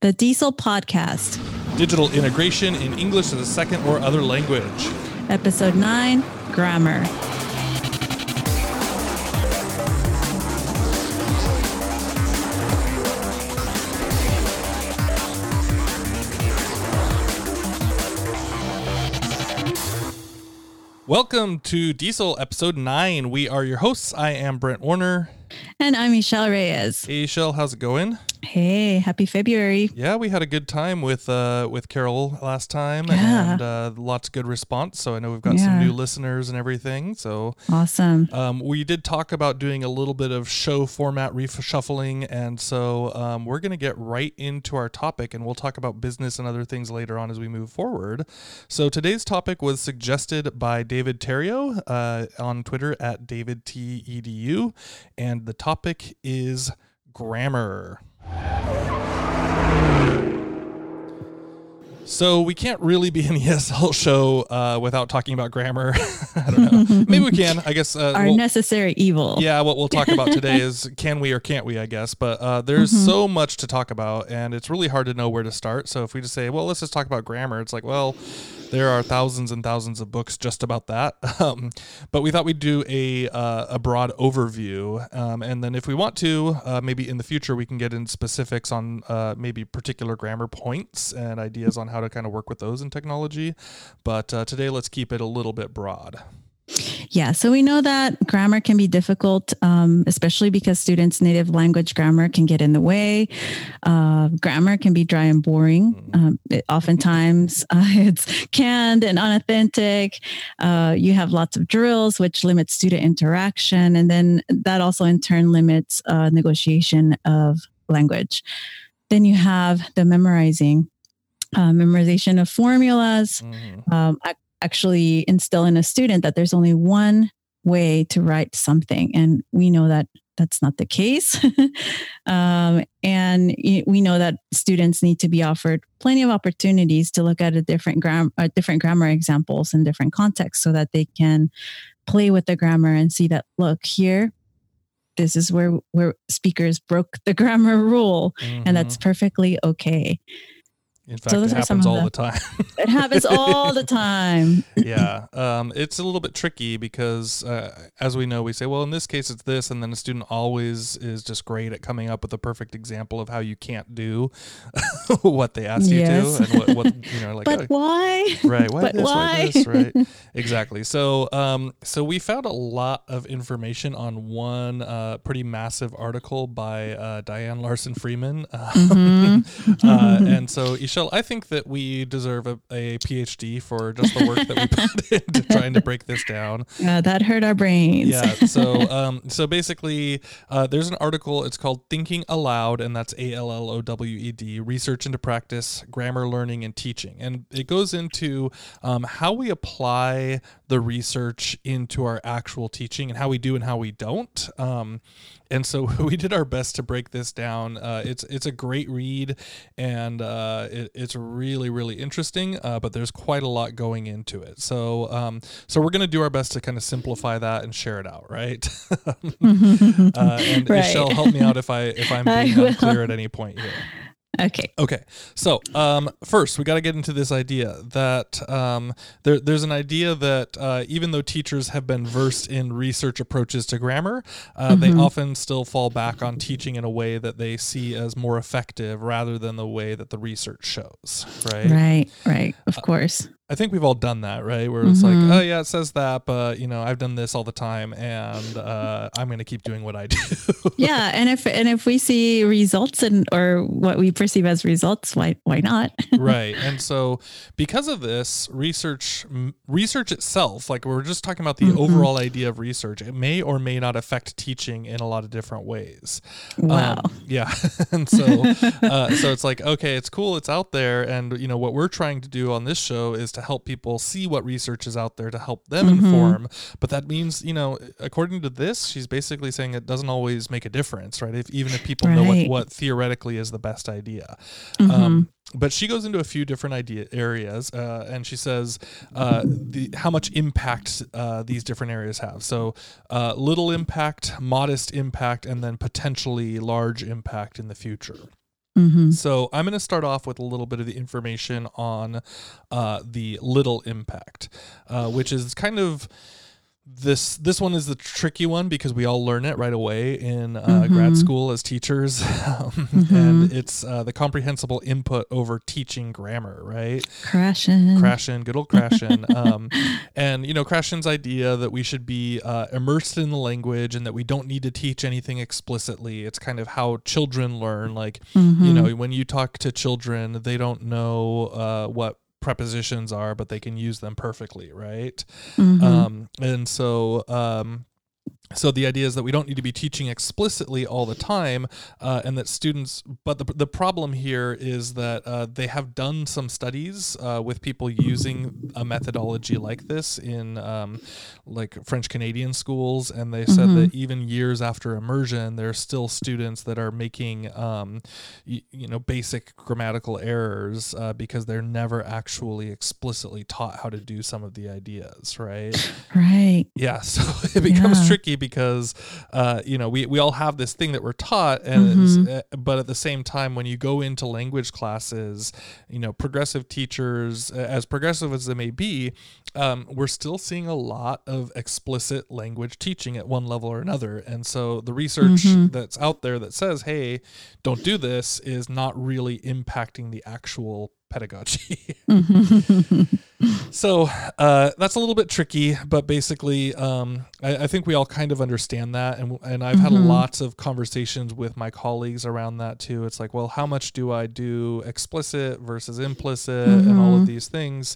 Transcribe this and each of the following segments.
The Diesel Podcast. Digital integration in English as a second or other language. Episode 9, Grammar. Welcome to Diesel Episode 9. We are your hosts. I am Brent Warner. And I'm Michelle Reyes. Hey, Michelle, how's it going? Hey, happy February. Yeah, we had a good time with Carol last time, and lots of good response. So I know we've got some new listeners and everything. So awesome. We did talk about doing a little bit of show format reshuffling, and so we're going to get right into our topic, and we'll talk about business and other things later on as we move forward. So today's topic was suggested by David Terrio on Twitter at DavidTEDU, and the topic is grammar. So we can't really be an ESL show without talking about grammar. I don't know. Maybe we can, I guess. Our necessary evil. Yeah, what we'll talk about today is can we or can't we, I guess. But there's so much to talk about, and it's really hard to know where to start. So if we just say, well, let's just talk about grammar, it's like, well, there are thousands and thousands of books just about that. But we thought we'd do a broad overview. And then if we want to, maybe in the future, we can get into specifics on maybe particular grammar points and ideas on how to kind of work with those in technology. But today, let's keep it a little bit broad. Yeah, so we know that grammar can be difficult, especially because students' native language grammar can get in the way. Grammar can be dry and boring. Oftentimes, it's canned and unauthentic. You have lots of drills, which limits student interaction. And then that also in turn limits negotiation of language. Then you have the memorization of formulas. Actually instill in a student that there's only one way to write something. And we know that that's not the case. And we know that students need to be offered plenty of opportunities to look at different grammar examples in different contexts so that they can play with the grammar and see that, look, here, this is where speakers broke the grammar rule. And that's perfectly okay. In fact, it happens all the time. It happens all the time. Yeah. It's a little bit tricky because, as we know, we say, well, in this case, it's this. And then a student always is just great at coming up with a perfect example of how you can't do what they asked you to. And what like, but why? Right. Why but this? Why? This? Right. Exactly. So, so we found a lot of information on one pretty massive article by Diane Larson Freeman. And so, Ishel, I think that we deserve a PhD for just the work that we put into trying to break this down. That hurt our brains. Yeah. So basically, there's an article. It's called "Thinking Aloud," and that's ALLOWED: Research into Practice, Grammar Learning and Teaching, and it goes into how we apply the research into our actual teaching and how we do and how we don't. And so we did our best to break this down. It's a great read, and it's really, really interesting, but there's quite a lot going into it. So we're going to do our best to kind of simplify that and share it out, right? And right. Michelle, help me out if I'm being unclear at any point here. Okay. So first, we got to get into this idea that there's an idea that even though teachers have been versed in research approaches to grammar, they often still fall back on teaching in a way that they see as more effective rather than the way that the research shows, right? Right. Of course. I think we've all done that, right? Where it's like, oh yeah, it says that, but I've done this all the time, and I'm going to keep doing what I do. Yeah, and if we see results or what we perceive as results, why not? Right, and so because of this, research itself, like we're just talking about the overall idea of research, it may or may not affect teaching in a lot of different ways. Wow. Yeah, and so it's like, okay, it's cool, it's out there, and what we're trying to do on this show is to help people see what research is out there to help them inform. But that means, according to this, she's basically saying it doesn't always make a difference, right? Even if people know what theoretically is the best idea. But she goes into a few different areas, and she says how much impact these different areas have. So little impact, modest impact, and then potentially large impact in the future. Mm-hmm. So I'm going to start off with a little bit of the information on the little impact, which is kind of this one is the tricky one because we all learn it right away in grad school as teachers, and it's the comprehensible input over teaching grammar, right? Krashen, good old Krashen. And, Krashen's idea that we should be immersed in the language and that we don't need to teach anything explicitly. It's kind of how children learn. Like, when you talk to children, they don't know what prepositions are, but they can use them perfectly, right? And so the idea is that we don't need to be teaching explicitly all the time, and that students, but the problem here is that they have done some studies with people using a methodology like this in like French Canadian schools, and they said that even years after immersion, there are still students that are making basic grammatical errors because they're never actually explicitly taught how to do some of the ideas, right? Right. Yeah, so it becomes tricky because we all have this thing that we're taught, and but at the same time, when you go into language classes, progressive teachers, as progressive as they may be, we're still seeing a lot of explicit language teaching at one level or another. And so the research that's out there that says, hey, don't do this, is not really impacting the actual pedagogy. So that's a little bit tricky, but basically I think we all kind of understand that, and I've had lots of conversations with my colleagues around that too. It's like, well, how much do I do explicit versus implicit and all of these things?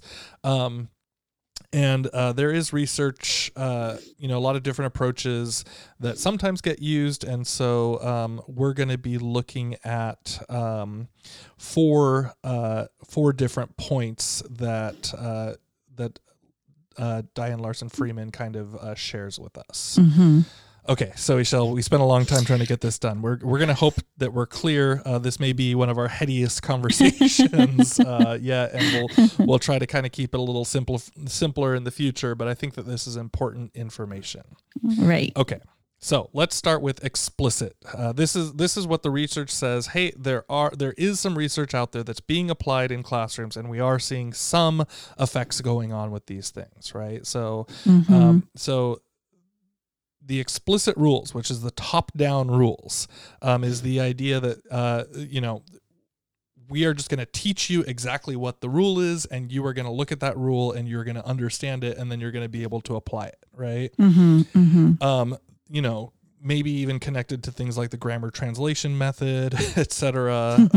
And there is research, a lot of different approaches that sometimes get used. And so we're going to be looking at four different points that Diane Larson Freeman kind of shares with us. Okay, so we spent a long time trying to get this done. We're going to hope that we're clear. This may be one of our headiest conversations yet, and we'll try to kind of keep it a little simpler in the future, but I think that this is important information. Right. Okay. So let's start with explicit. This is what the research says. Hey, there is some research out there that's being applied in classrooms, and we are seeing some effects going on with these things, right? So, so the explicit rules, which is the top-down rules, is the idea that we are just going to teach you exactly what the rule is, and you are going to look at that rule and you're going to understand it, and then you're going to be able to apply it, right? Maybe even connected to things like the grammar translation method, etc.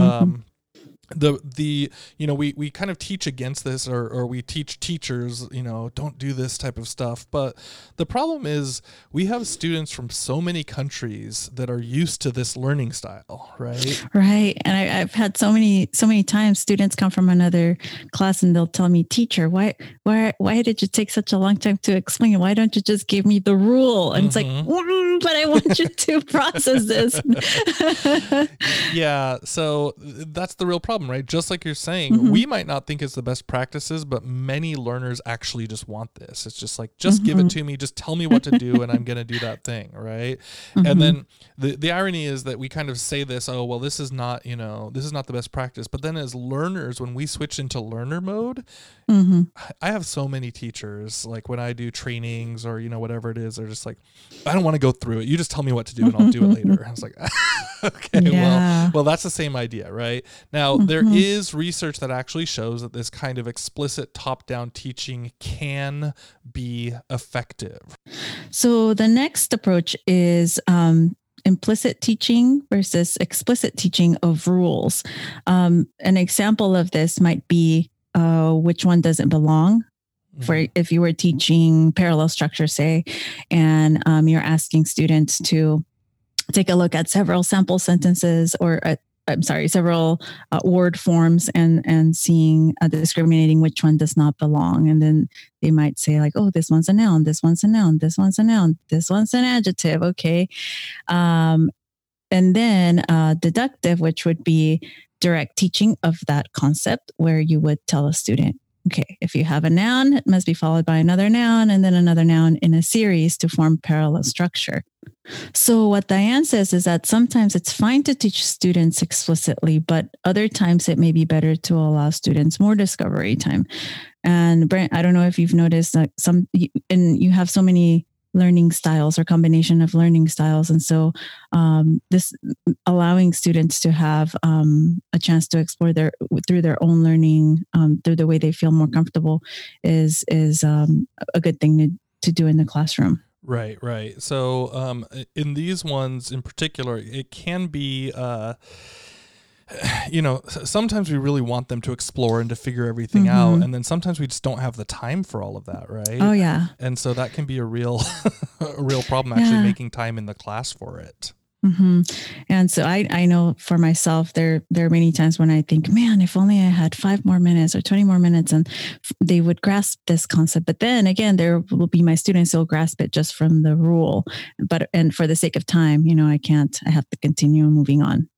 We kind of teach against this, or we teach teachers, don't do this type of stuff. But the problem is we have students from so many countries that are used to this learning style, right? Right. And I've had so many times students come from another class and they'll tell me, teacher, why did you take such a long time to explain it? Why don't you just give me the rule? And it's like, but I want you to process this. Yeah. So that's the real problem, right? Just like you're saying, we might not think it's the best practices, but many learners actually just want this. It's just like, just give it to me, just tell me what to do, and I'm going to do that thing, right? And then the irony is that we kind of say this, oh, well, this is not the best practice. But then as learners, when we switch into learner mode, I have so many teachers, like when I do trainings or, whatever it is, they're just like, I don't want to go through it. You just tell me what to do and I'll do it later. I was like, okay, well, that's the same idea, right? Now, there is research that actually shows that this kind of explicit top-down teaching can be effective. So the next approach is implicit teaching versus explicit teaching of rules. An example of this might be which one doesn't belong. For if you were teaching parallel structure, say, and you're asking students to take a look at several sample sentences or several word forms and seeing discriminating which one does not belong. And then they might say like, oh, this one's a noun, this one's a noun, this one's a noun, this one's an adjective. Okay. And then deductive, which would be direct teaching of that concept, where you would tell a student, Okay, if you have a noun, it must be followed by another noun and then another noun in a series to form parallel structure. So what Diane says is that sometimes it's fine to teach students explicitly, but other times it may be better to allow students more discovery time. And Brent, I don't know if you've noticed that you have so many learning styles or combination of learning styles. And so this allowing students to have a chance to explore through their own learning, through the way they feel more comfortable is a good thing to do in the classroom. Right, right. So in these ones in particular, it can be, sometimes we really want them to explore and to figure everything out. And then sometimes we just don't have the time for all of that, right? Oh, yeah. And so that can be a real problem, actually making time in the class for it. Mm-hmm. And so I know for myself, there are many times when I think, man, if only I had 5 more minutes or 20 more minutes and they would grasp this concept. But then again, there will be my students who will grasp it just from the rule. And for the sake of time, I have to continue moving on.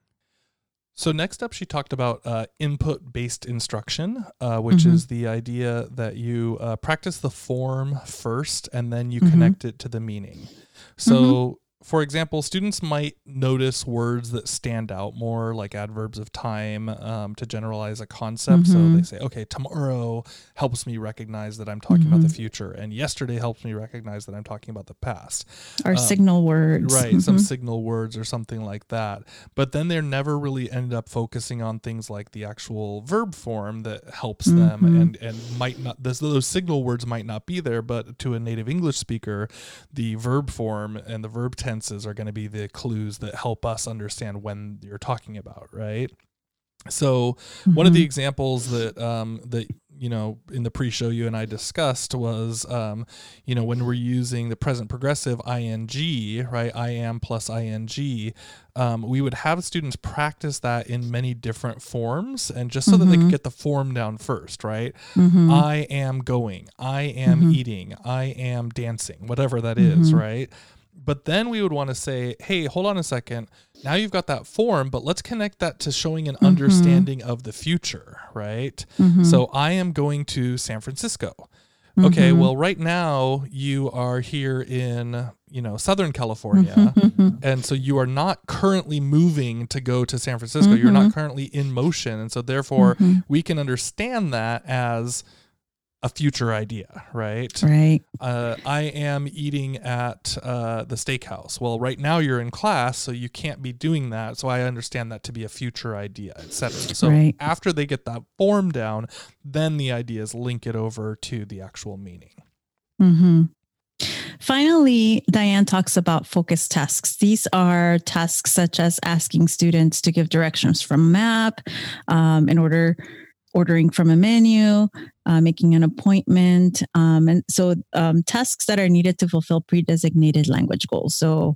So next up, she talked about input-based instruction, which is the idea that you practice the form first and then you connect it to the meaning. So for example, students might notice words that stand out more, like adverbs of time, to generalize a concept. So they say, okay, tomorrow helps me recognize that I'm talking about the future, and yesterday helps me recognize that I'm talking about the past. Or signal words. Right, some signal words or something like that. But then they're never really ended up focusing on things like the actual verb form that helps them, and might not, those signal words might not be there, but to a native English speaker, the verb form and the verb tenses are going to be the clues that help us understand when you're talking about, right? So one of the examples that in the pre-show you and I discussed was when we're using the present progressive ing, right? I am plus ing, we would have students practice that in many different forms, and just so that they could get the form down first, right? I am going, I am eating, I am dancing, whatever that is, right? But then we would want to say, hey, hold on a second. Now you've got that form, but let's connect that to showing an understanding of the future, right? So I am going to San Francisco. Okay, well, right now you are here in, Southern California. And so you are not currently moving to go to San Francisco. You're not currently in motion. And so therefore we can understand that as a future idea, right? Right. I am eating at the steakhouse. Well, right now you're in class, so you can't be doing that. So I understand that to be a future idea, etc. So after they get that form down, then the ideas link it over to the actual meaning. Finally, Diane talks about focus tasks. These are tasks such as asking students to give directions from a map, ordering from a menu, making an appointment. And so tasks that are needed to fulfill pre-designated language goals. So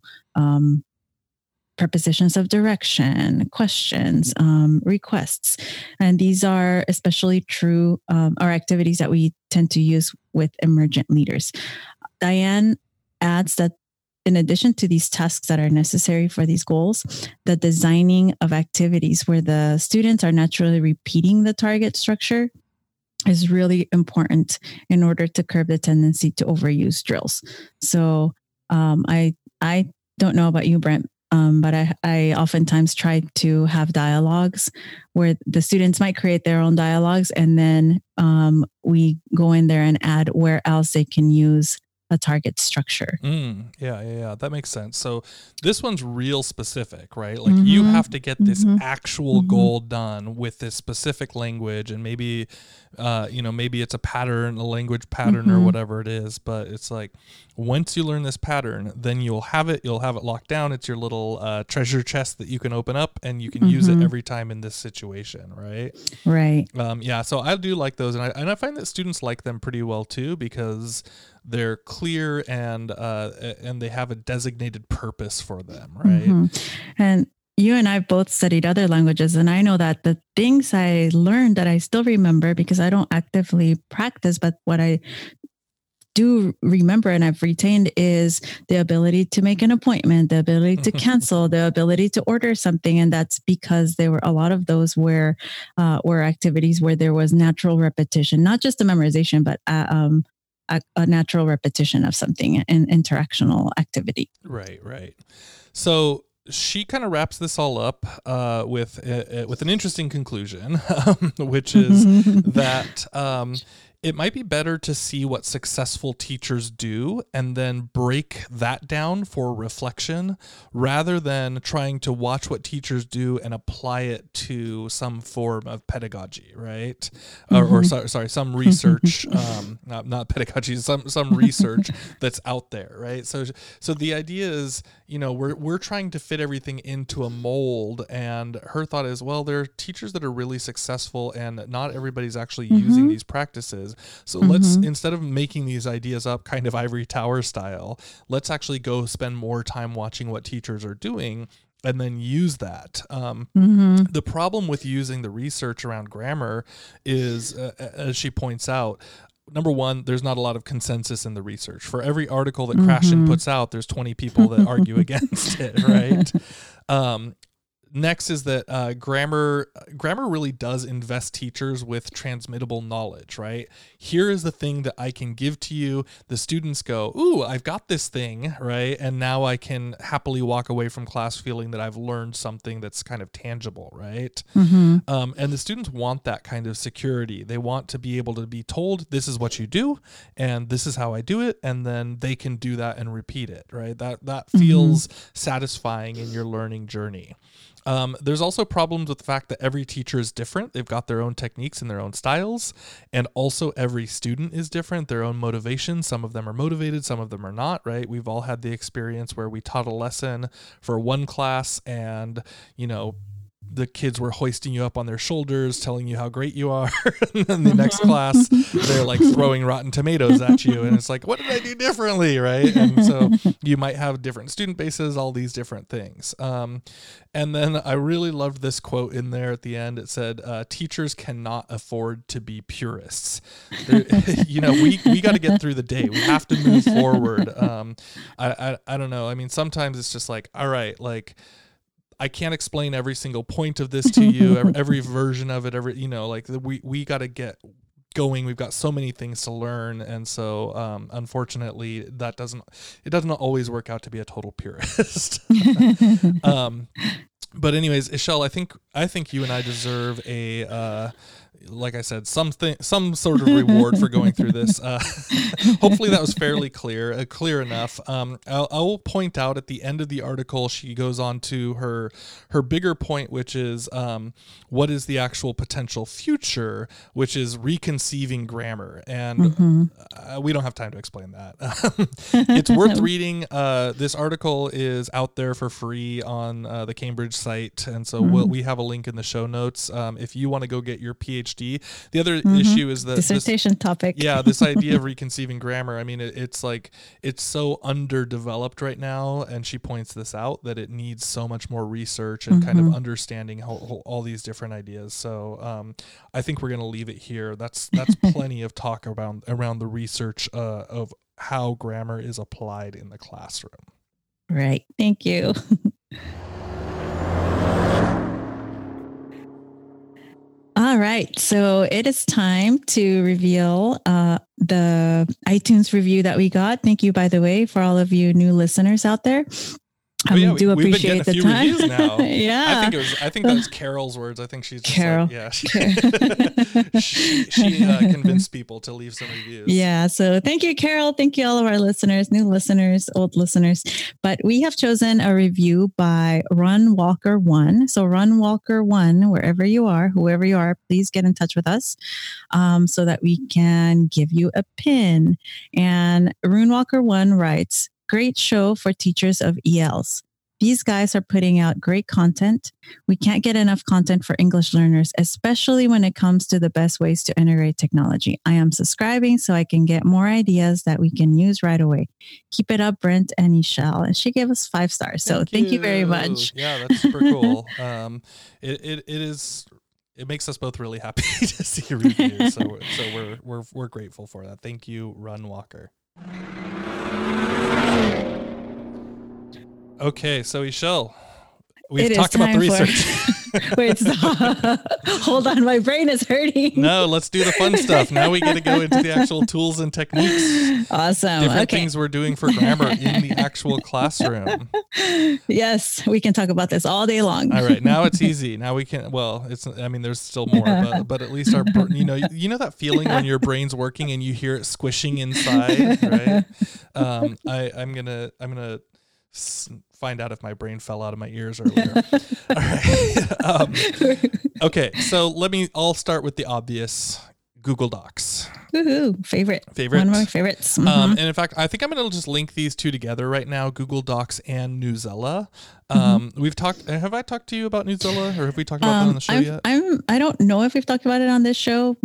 prepositions of direction, questions, requests. And these are especially true, are activities that we tend to use with emergent leaders. Diane adds that in addition to these tasks that are necessary for these goals, the designing of activities where the students are naturally repeating the target structure is really important in order to curb the tendency to overuse drills. So I don't know about you, Brent, but I oftentimes try to have dialogues where the students might create their own dialogues, and then we go in there and add where else they can use a target structure. Yeah. That makes sense. So this one's real specific, right? Like you have to get this actual goal done with this specific language, and maybe, maybe it's a pattern, a language pattern or whatever it is, but it's like, once you learn this pattern, then you'll have it locked down. It's your little treasure chest that you can open up, and you can use it every time in this situation, right? Right. So I do like those, and I find that students like them pretty well too, because they're clear and they have a designated purpose for them, right? And you and I both studied other languages, and I know that the things I learned that I still remember, because I don't actively practice, but what I do remember and I've retained is the ability to make an appointment, the ability to cancel, the ability to order something. And that's because there were a lot of those were activities where there was natural repetition, not just a memorization, but a natural repetition of something, an interactional activity. Right. So she kind of wraps this all up with an interesting conclusion, which is that it might be better to see what successful teachers do and then break that down for reflection rather than trying to watch what teachers do and apply it to some form of pedagogy, right? Or sorry, some research, not pedagogy, some research that's out there, right? So the idea is, we're trying to fit everything into a mold, and her thought is, well, there are teachers that are really successful and not everybody's actually using these practices. So let's, instead of making these ideas up kind of ivory tower style, let's actually go spend more time watching what teachers are doing and then use that. The problem with using the research around grammar is, as she points out, number one, there's not a lot of consensus in the research. For every article that Krashen puts out, there's 20 people that argue against it, right? Next is that grammar really does invest teachers with transmittable knowledge, right? Here is the thing that I can give to you. The students go, ooh, I've got this thing, right? And now I can happily walk away from class feeling that I've learned something that's kind of tangible, right? And the students want that kind of security. They want to be able to be told, this is what you do, and this is how I do it, and then they can do that and repeat it, right? That feels satisfying in your learning journey. There's also problems with the fact that every teacher is different. They've got their own techniques and their own styles. And also every student is different, their own motivation. Some of them are motivated, some of them are not, right? We've all had the experience where we taught a lesson for one class and, the kids were hoisting you up on their shoulders, telling you how great you are. And then the next class, they're like throwing rotten tomatoes at you. And it's like, what did I do differently? Right. And so you might have different student bases, all these different things. And then I really loved this quote in there at the end. It said, teachers cannot afford to be purists. We got to get through the day. We have to move forward. I don't know. I mean, sometimes it's just like, all right, like, I can't explain every single point of this to you, every version of it, we got to get going. We've got so many things to learn. And so, unfortunately, it doesn't always work out to be a total purist. But anyways, Ishel, I think you and I deserve like I said, some sort of reward for going through this. Hopefully that was fairly clear enough. I will point out at the end of the article, she goes on to her bigger point, which is what is the actual potential future, which is reconceiving grammar. And we don't have time to explain that. It's worth reading. This article is out there for free on the Cambridge site. And so we have a link in the show notes. If you want to go get your PhD. The other issue is that dissertation topic. Yeah, this idea of reconceiving grammar. I mean, it's so underdeveloped right now, and she points this out that it needs so much more research and kind of understanding all these different ideas. So I think we're going to leave it here. That's plenty of talk around the research of how grammar is applied in the classroom. Right. Thank you. All right. So it is time to reveal the iTunes review that we got. Thank you, by the way, for all of you new listeners out there. We do appreciate the time. Reviews now. Yeah. I think that's Carol's words. I think she's just Carol. She convinced people to leave some reviews. Yeah. So thank you, Carol. Thank you, all of our listeners, new listeners, old listeners. But we have chosen a review by Run Walker 1. So Run Walker 1, wherever you are, whoever you are, please get in touch with us so that we can give you a pin. And Rune Walker 1 writes, great show for teachers of ELs. These guys are putting out great content. We can't get enough content for English learners, especially when it comes to the best ways to integrate technology. I am subscribing so I can get more ideas that we can use right away. Keep it up, Brent and Ishel. And she gave us 5 stars. So thank you very much. Yeah, that's super cool. It makes us both really happy to see reviews. So we're grateful for that. Thank you, Run Walker. Okay, so Michelle, we've talked about the research. Wait, stop. Hold on, my brain is hurting. No, let's do the fun stuff. Now we get to go into the actual tools and techniques. Awesome. Different things we're doing for grammar in the actual classroom. Yes, we can talk about this all day long. All right, now it's easy. Now we can. Well, there's still more, but at least you know that feeling when your brain's working and you hear it squishing inside, right? I'm gonna find out if my brain fell out of my ears earlier. All right. Okay, so I'll start with the obvious. Google Docs. Woohoo. Favorite. One of my favorites. Mm-hmm. And in fact, I think I'm going to just link these two together right now, Google Docs and Newsela. Have I talked to you about Newsela, or have we talked about that on the show yet? I don't know if we've talked about it on this show.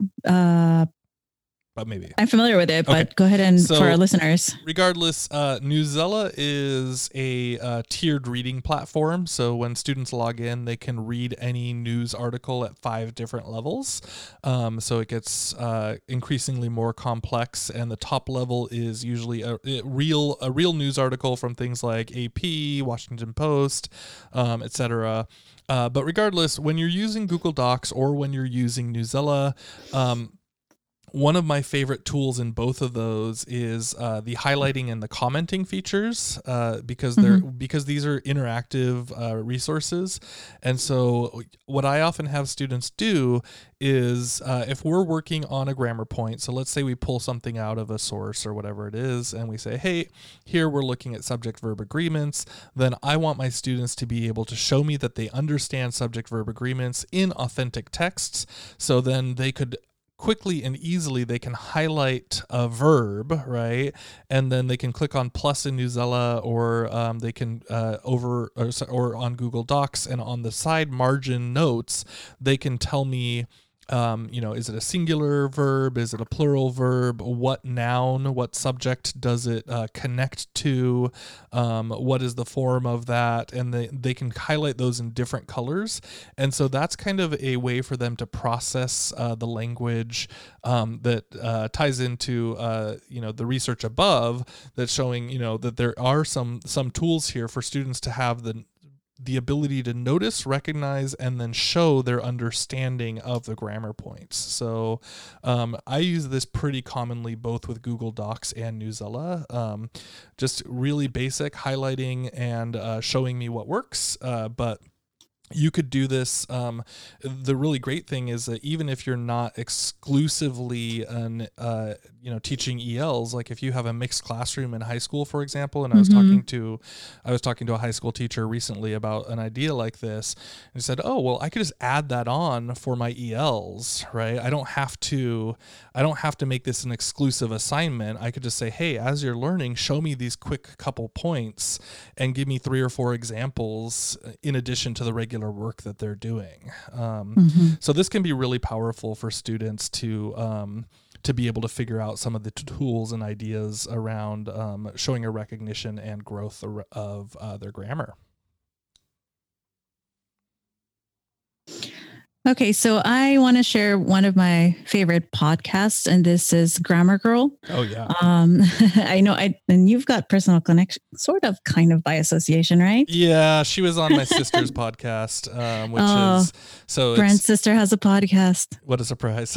But maybe. I'm familiar with it, but go ahead for our listeners. Regardless, Newsela is a tiered reading platform. So when students log in, they can read any news article at 5 different levels. So it gets increasingly more complex, and the top level is usually a real news article from things like AP, Washington Post, etc. But regardless, when you're using Google Docs or when you're using Newsela, one of my favorite tools in both of those is the highlighting and the commenting features, because these are interactive resources. And so what I often have students do is if we're working on a grammar point, so let's say we pull something out of a source or whatever it is, and we say, hey, here we're looking at subject-verb agreements, then I want my students to be able to show me that they understand subject-verb agreements in authentic texts, so then they could quickly and easily they can highlight a verb, right? And then they can click on plus in Newsela, or they can or on Google Docs, and on the side margin notes, they can tell me, is it a singular verb? Is it a plural verb? What noun, what subject does it connect to? What is the form of that? And they can highlight those in different colors. And so that's kind of a way for them to process the language that ties into, the research above that's showing, that there are some tools here for students to have the ability to notice, recognize, and then show their understanding of the grammar points. So I use this pretty commonly both with Google Docs and Newsela, just really basic highlighting and showing me what works, but you could do this. The really great thing is that even if you're not exclusively teaching ELs, like if you have a mixed classroom in high school, for example, and I was talking to a high school teacher recently about an idea like this, and he said, oh, well, I could just add that on for my ELs, right? I don't have to make this an exclusive assignment. I could just say, hey, as you're learning, show me these quick couple points and give me 3 or 4 examples in addition to the regular work that they're doing. So this can be really powerful for students to be able to figure out some of the tools and ideas around showing a recognition and growth of their grammar. Okay, so I want to share one of my favorite podcasts, and this is Grammar Girl. Oh yeah. I know, and you've got personal connection, sort of, kind of by association, right? Yeah, she was on my sister's podcast, Brent's sister has a podcast. What a surprise!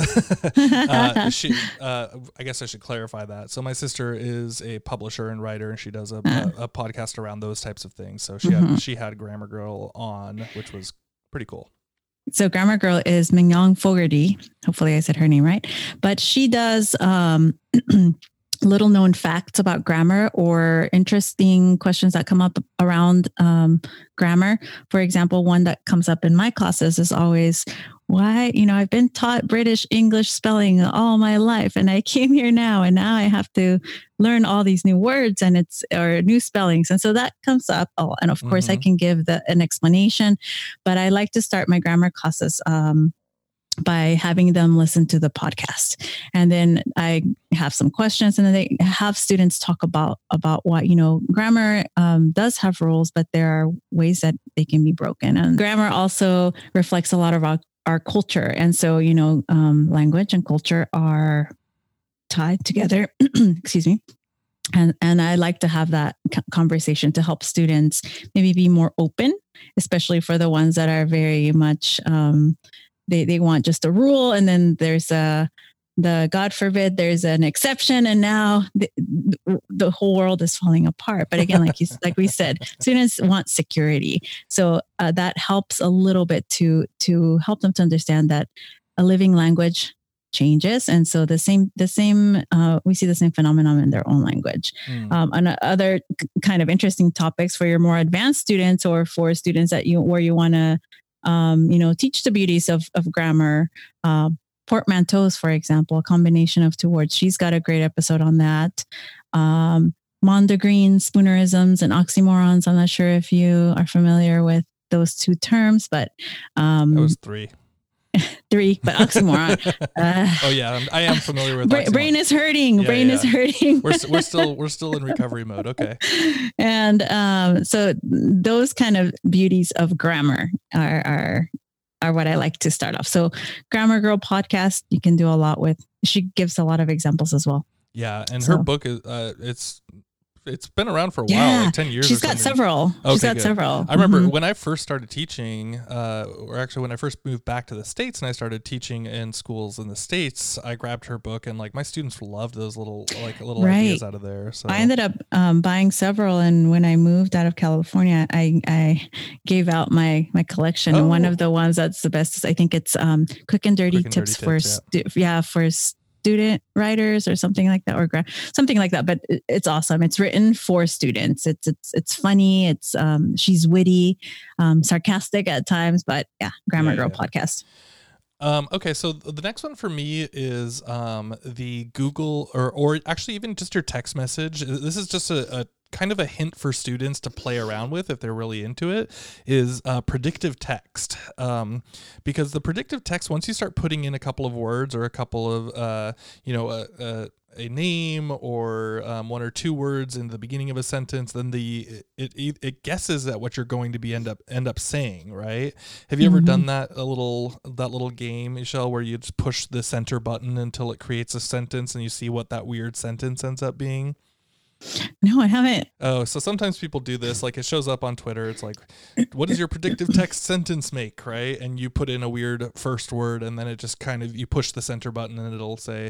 I guess I should clarify that. So my sister is a publisher and writer, and she does a podcast around those types of things. So she had Grammar Girl on, which was pretty cool. So Grammar Girl is Mignon Fogarty. Hopefully I said her name right. But she does little known facts about grammar or interesting questions that come up around grammar. For example, one that comes up in my classes is always, why, I've been taught British English spelling all my life, and I came here now, and now I have to learn all these new words or new spellings. And so that comes up. Oh, and of course I can give an explanation, but I like to start my grammar classes by having them listen to the podcast. And then I have some questions, and then they have students talk about what, grammar does have rules, but there are ways that they can be broken. And grammar also reflects a lot of our culture. And so, language and culture are tied together. Excuse me. And I like to have that conversation to help students maybe be more open, especially for the ones that are very much, they want just a rule. And then there's God forbid, there's an exception. And now the whole world is falling apart. But again, like we said, students want security. So that helps a little bit to help them to understand that a living language changes, and so the same we see the same phenomenon in their own language. And other kind of interesting topics for your more advanced students, or for students that you want to teach the beauties of grammar. Portmanteaus, for example, a combination of two words. She's got a great episode on that. Mondegreen, spoonerisms, and oxymorons. I'm not sure if you are familiar with those two terms, but those three, but oxymoron. Oh yeah, I am familiar with brain is hurting. Yeah, is hurting. We're still in recovery mode. Okay. And so those kind of beauties of grammar are what I like to start off. So Grammar Girl podcast, you can do a lot with. She gives a lot of examples as well. Yeah, and her book is it's been around for a while, like 10 years. She's got several. I remember when I first started teaching, or actually when I first moved back to the States and I started teaching in schools in the States, I grabbed her book, and like my students loved those little ideas out of there. So I ended up buying several, and when I moved out of California, I gave out my collection. And one of the ones that's the best is, I think it's quick and dirty tips for student writers or something like that, or something like that. But it's awesome. It's written for students. It's funny. It's she's witty, sarcastic at times, but Grammar Girl podcast. Okay, so the next one for me is the Google or actually even just your text message. This is just a kind of a hint for students to play around with if they're really into it, is predictive text. Because the predictive text, once you start putting in a couple of words or a couple of, a name or one or two words in the beginning of a sentence, then it guesses at what you're going to be end up saying, right? Have you ever done that little game, Michelle, where you just push the center button until it creates a sentence and you see what that weird sentence ends up being? No, I haven't. Oh, so sometimes people do this. Like it shows up on Twitter. It's like, what does your predictive text sentence make, right? And you put in a weird first word, and then it just kind of, you push the center button and it'll say,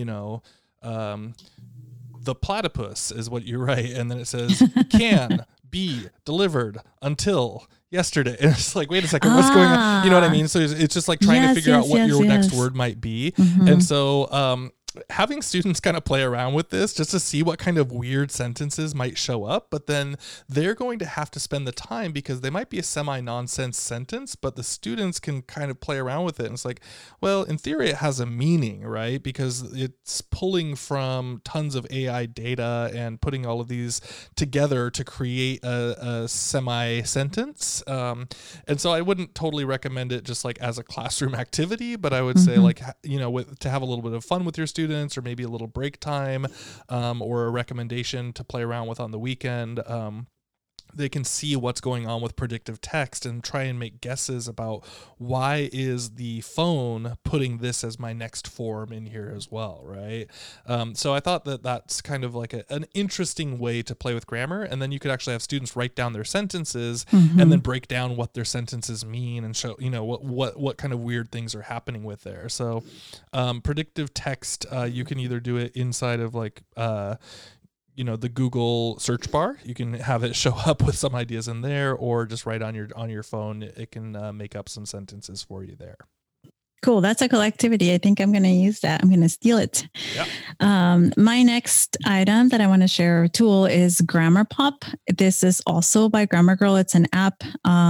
the platypus is what you write. And then it says, can be delivered until yesterday. And it's like, wait a second, what's going on? You know what I mean? So it's just like trying to figure out what your next word might be. And so, having students kind of play around with this just to see what kind of weird sentences might show up, but then they're going to have to spend the time because they might be a semi-nonsense sentence, but the students can kind of play around with it. And it's like, well, in theory, it has a meaning, right? Because it's pulling from tons of AI data and putting all of these together to create a semi-sentence. And so I wouldn't totally recommend it just like as a classroom activity, but I would say to have a little bit of fun with your students, or maybe a little break time, or a recommendation to play around with on the weekend. They can see what's going on with predictive text and try and make guesses about why is the phone putting this as my next form in here as well, right? So I thought that's kind of like an interesting way to play with grammar. And then you could actually have students write down their sentences and then break down what their sentences mean and show, what kind of weird things are happening with there. So predictive text, you can either do it inside of like, the Google search bar. You can have it show up with some ideas in there, or just write on your phone. It can make up some sentences for you there. Cool. That's a cool activity. I think I'm going to use that. I'm going to steal it. Yep. My next item that I want to share, tool, is Grammar Pop. This is also by Grammar Girl. It's an app.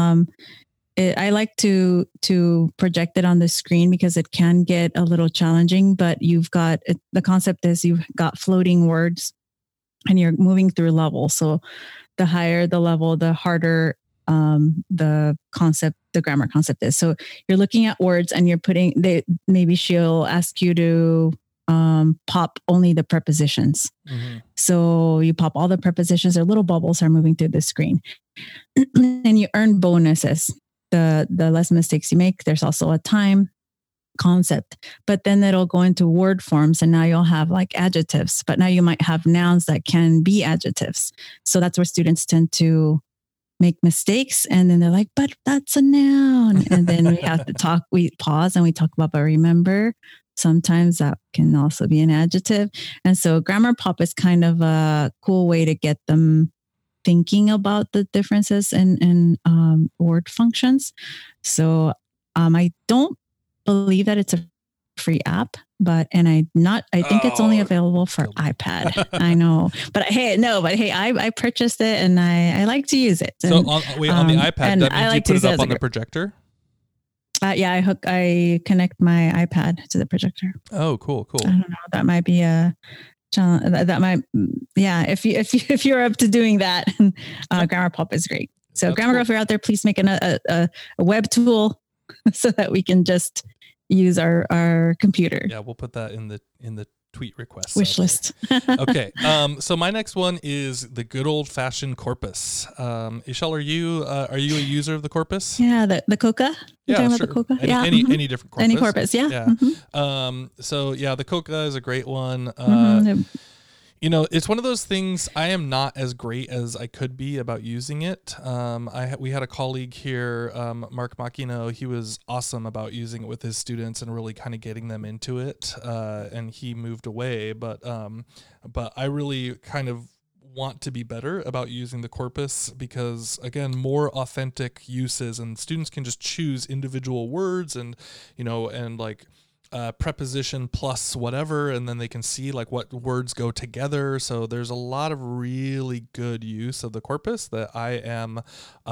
I like to project it on the screen because it can get a little challenging, but the concept is you've got floating words and you're moving through levels. So the higher the level, the harder the grammar concept is. So you're looking at words and maybe she'll ask you to pop only the prepositions. So you pop all the prepositions, or little bubbles are moving through the screen. And you earn bonuses. The less mistakes you make, there's also a time concept, but then it'll go into word forms, and now you'll have like adjectives, but now you might have nouns that can be adjectives. So that's where students tend to make mistakes, and then they're like, but that's a noun. And then we pause and we talk about, but remember, sometimes that can also be an adjective. And so Grammar Pop is kind of a cool way to get them thinking about the differences in word functions. So I don't believe that it's a free app, but I think it's only available for iPad. I know, but I purchased it and I like to use it. So on the iPad, that means you put it up on the projector? I connect my iPad to the projector. Oh, cool. I don't know. That might be a challenge. If you're up to doing that, Grammar Pop is great. So that's Grammar Girl, if you're out there, please make a web tool so that we can just use our computer. Yeah, we'll put that in the tweet request wish list. Okay. So my next one is the good old fashioned Corpus. Ishel, are you a user of the Corpus? Yeah, the Coca. Yeah, sure. The Coca? Any different Corpus. Any Corpus, yeah. Mm-hmm. So yeah, the Coca is a great one. It's one of those things. I am not as great as I could be about using it. We had a colleague here, Mark Makino. He was awesome about using it with his students and really kind of getting them into it. And he moved away, but I really kind of want to be better about using the Corpus because, again, more authentic uses, and students can just choose individual words and preposition plus whatever, and then they can see like what words go together. So there's a lot of really good use of the Corpus that I am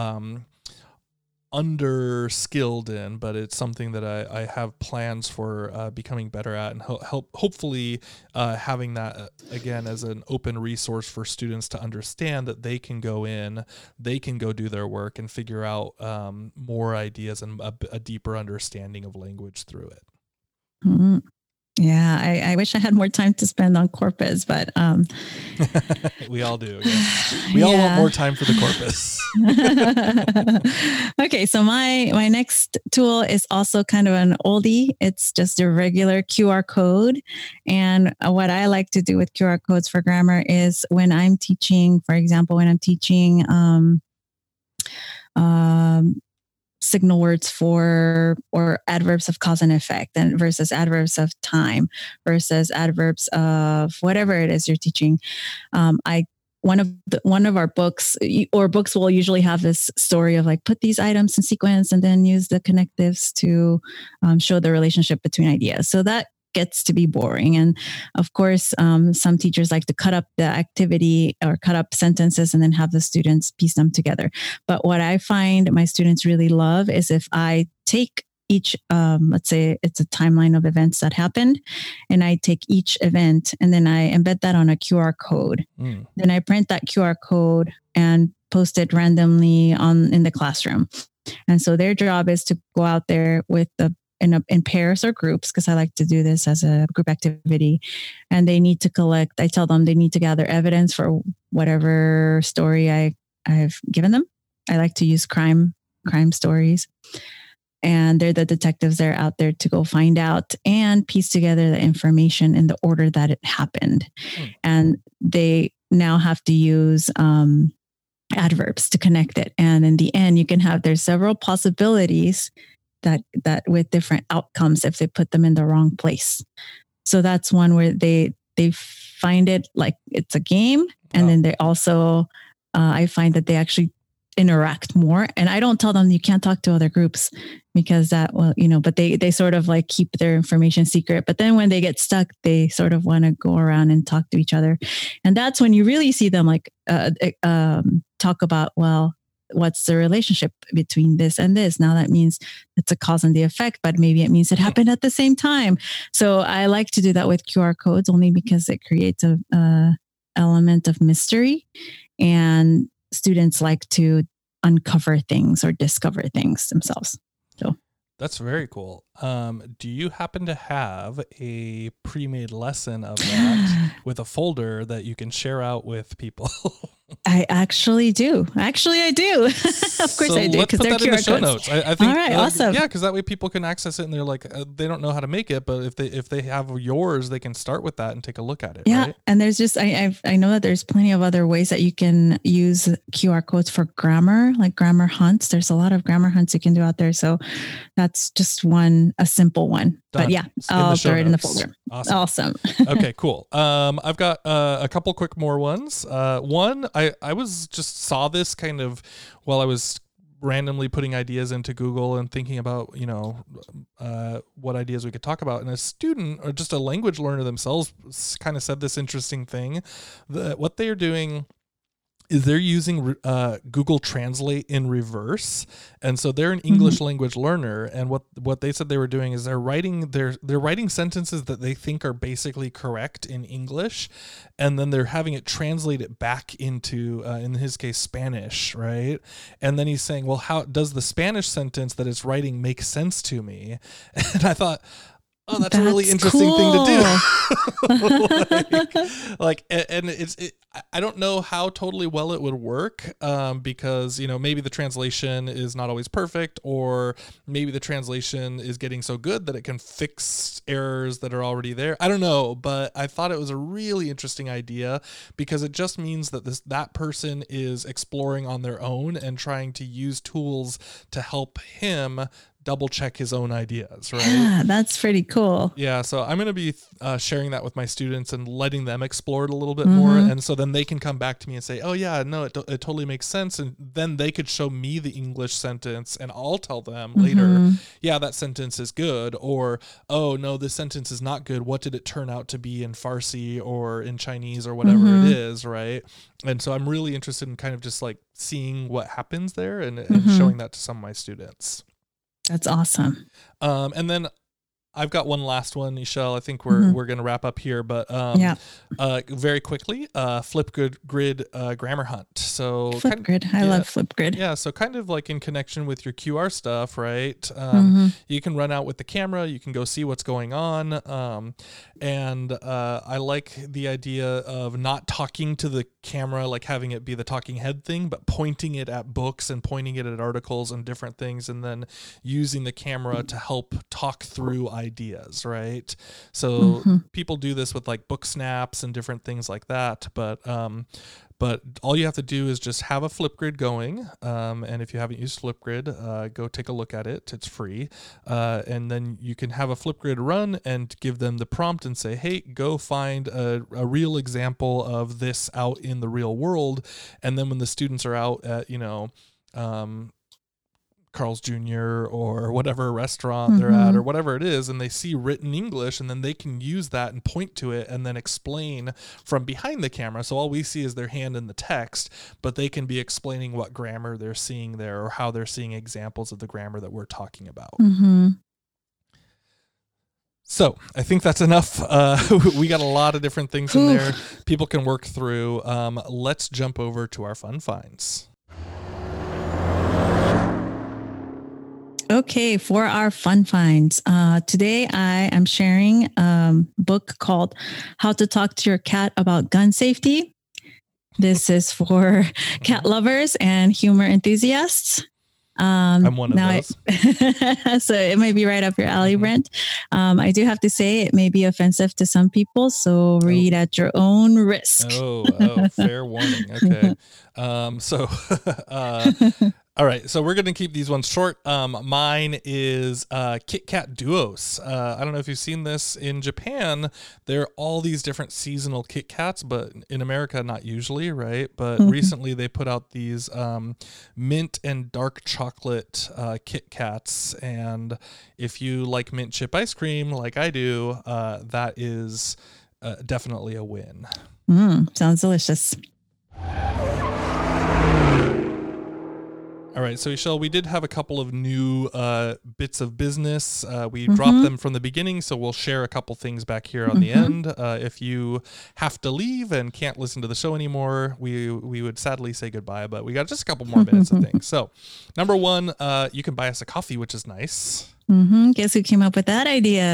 under skilled in, but it's something that I have plans for becoming better at, and hopefully having that again as an open resource for students to understand that they can go do their work and figure out more ideas and a deeper understanding of language through it. Mm-hmm. Yeah, I wish I had more time to spend on Corpus, but we all do. Yeah. We all want more time for the Corpus. Okay, so my next tool is also kind of an oldie. It's just a regular QR code, and what I like to do with QR codes for grammar is when I'm teaching, for example, signal words or adverbs of cause and effect, and versus adverbs of time versus adverbs of whatever it is you're teaching. One of our books will usually have this story of like, put these items in sequence and then use the connectives to show the relationship between ideas. So that gets to be boring. And of course, some teachers like to cut up the activity or cut up sentences and then have the students piece them together. But what I find my students really love is if I take each, let's say it's a timeline of events that happened, and I take each event and then I embed that on a QR code. Then I print that QR code and post it randomly in the classroom. And so their job is to go out there with in pairs or groups, because I like to do this as a group activity, and I tell them they need to gather evidence for whatever story I've given them. I like to use crime stories, and they're the detectives. They're out there to go find out and piece together the information in the order that it happened. And they now have to use adverbs to connect it. And in the end, there's several possibilities that with different outcomes if they put them in the wrong place. So that's one where they find it like it's a game. And then they also, I find that they actually interact more. And I don't tell them you can't talk to other groups because but they sort of like keep their information secret. But then when they get stuck, they sort of want to go around and talk to each other. And that's when you really see them like talk about, well, what's the relationship between this and this? Now that means it's a cause and the effect, but maybe it means it happened at the same time. So I like to do that with QR codes only because it creates a element of mystery, and students like to uncover things or discover things themselves. So that's very cool. Do you happen to have a pre-made lesson of that with a folder that you can share out with people? I actually do. Actually, I do. Of course I do, because they're QR codes. Show notes. I think. All right, awesome. Yeah, because that way people can access it, and they're like, they don't know how to make it, but if they have yours, they can start with that and take a look at it. Yeah, right? and there's just I know that there's plenty of other ways that you can use QR codes for grammar, like grammar hunts. There's a lot of grammar hunts you can do out there. So that's just a simple one. Done. But yeah, I'll throw it in the folder. Awesome. Okay, cool. I've got a couple quick more ones. One, I was just saw this kind of while I was randomly putting ideas into Google and thinking about, what ideas we could talk about. And a student or just a language learner themselves kind of said this interesting thing that what they are doing is they're using Google Translate in reverse. And so they're an English language learner. And what they said they were doing is they're writing sentences that they think are basically correct in English. And then they're having it translate it back into, in his case, Spanish, right? And then he's saying, well, how does the Spanish sentence that it's writing make sense to me? And I thought, oh, that's a really interesting thing to do. I don't know how totally well it would work, because, maybe the translation is not always perfect, or maybe the translation is getting so good that it can fix errors that are already there. I don't know, but I thought it was a really interesting idea, because it just means that that person is exploring on their own and trying to use tools to help him double check his own ideas, right? Yeah, that's pretty cool. Yeah, so I'm going to be sharing that with my students and letting them explore it a little bit more, and so then they can come back to me and say, oh yeah, no, it totally makes sense, and then they could show me the English sentence, and I'll tell them later, yeah, that sentence is good, or oh no, this sentence is not good. What did it turn out to be in Farsi or in Chinese or whatever it is, right? And so I'm really interested in kind of just like seeing what happens there and showing that to some of my students. That's awesome. And then I've got one last one, Michelle. I think we're going to wrap up here, but very quickly, Flipgrid grammar hunt. So Flipgrid, I love Flipgrid. Yeah, so kind of like in connection with your QR stuff, right? You can run out with the camera, you can go see what's going on, and I like the idea of not talking to the camera, like having it be the talking head thing, but pointing it at books and pointing it at articles and different things, and then using the camera to help talk through ideas, right? So people do this with like book snaps and different things like that, but all you have to do is just have a Flipgrid going, and if you haven't used Flipgrid, go take a look at it. It's free, and then you can have a Flipgrid run and give them the prompt and say, hey, go find a real example of this out in the real world, and then when the students are out at, Carl's Jr. or whatever restaurant they're at or whatever it is, and they see written English, and then they can use that and point to it and then explain from behind the camera. So all we see is their hand in the text, but they can be explaining what grammar they're seeing there or how they're seeing examples of the grammar that we're talking about. So I think that's enough. We got a lot of different things in there people can work through. Let's jump over to our fun finds. Okay, for our fun finds, today I am sharing a book called How to Talk to Your Cat About Gun Safety. This is for cat lovers and humor enthusiasts. I'm one of those. So it may be right up your alley, Brent. I do have to say it may be offensive to some people, so read at your own risk. Fair warning. Okay. All right, so we're going to keep these ones short. Mine is Kit Kat Duos. I don't know if you've seen this in Japan. There are all these different seasonal Kit Kats, but in America, not usually, right? But recently they put out these mint and dark chocolate Kit Kats. And if you like mint chip ice cream like I do, that is definitely a win. Sounds delicious. All right, so Michelle, we did have a couple of new bits of business. We dropped them from the beginning, so we'll share a couple things back here on the end. If you have to leave and can't listen to the show anymore, we would sadly say goodbye, but we got just a couple more minutes of things. So, number one, you can buy us a coffee, which is nice. Guess who came up with that idea?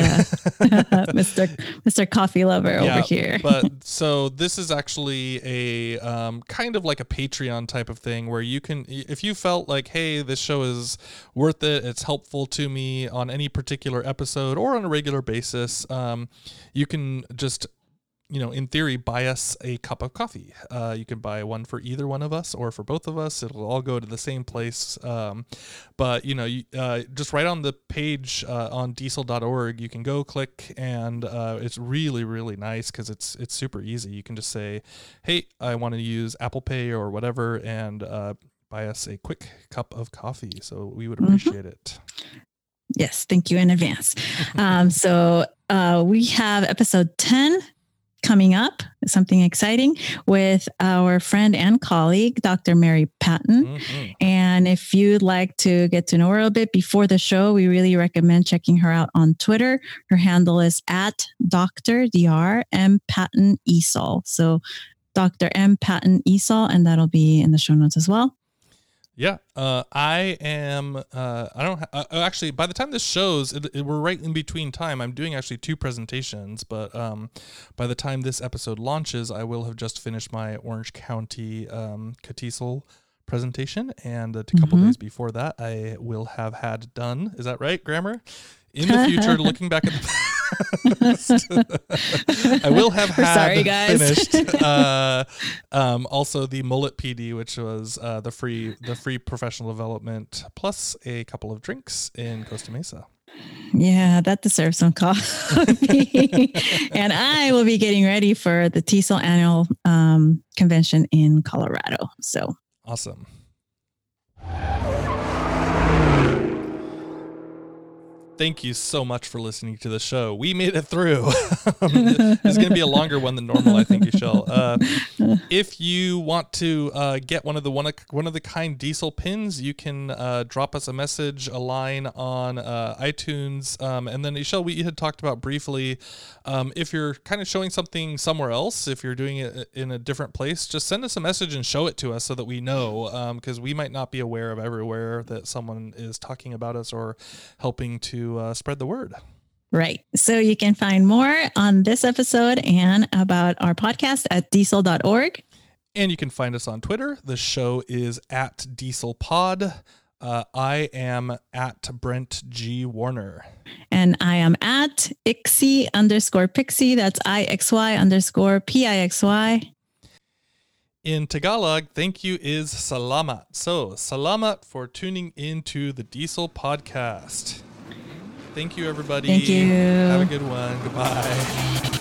Mr. Coffee Lover over here. But so this is actually a kind of like a Patreon type of thing where you can, if you felt like, hey, this show is worth it, it's helpful to me on any particular episode or on a regular basis, you can just, in theory, buy us a cup of coffee. You can buy one for either one of us or for both of us. It'll all go to the same place. But, just right on the page on diesel.org, you can go click, and it's really, really nice because it's super easy. You can just say, hey, I want to use Apple Pay or whatever, and buy us a quick cup of coffee. So we would appreciate it. Yes, thank you in advance. So we have episode 10 coming up, something exciting with our friend and colleague, Dr. Mary Patton. And if you'd like to get to know her a bit before the show, we really recommend checking her out on Twitter. Her handle is at Dr. M. Patton Esol. So Dr. M. Patton Esol, and that'll be in the show notes as well. Yeah, I am. Actually, by the time this shows, we're right in between time. I'm doing actually 2 presentations, but by the time this episode launches, I will have just finished my Orange County CATESOL presentation, and a couple days before that, I will have had done. Is that right, Grammar? In the future, looking back at the past, I will have had finished. Also, the Mullet PD, which was the free professional development, plus a couple of drinks in Costa Mesa. Yeah, that deserves some coffee. And I will be getting ready for the TESOL annual convention in Colorado. So awesome. Thank you so much for listening to the show. We made it through. It's going to be a longer one than normal, I think, Michelle. If you want to get one of the kind diesel pins, you can drop us a message, a line on iTunes. And then, Michelle, we had talked about briefly, if you're kind of showing something somewhere else, if you're doing it in a different place, just send us a message and show it to us so that we know, because we might not be aware of everywhere that someone is talking about us or helping to spread the word. Right. So you can find more on this episode and about our podcast at diesel.org. And you can find us on Twitter. The show is at DieselPod. I am at Brent G. Warner. And I am at Ixy_Pixie. That's IXY_PIXY. In Tagalog, thank you is salamat. So, salamat for tuning into the Diesel Podcast. Thank you, everybody. Thank you. Have a good one. Goodbye.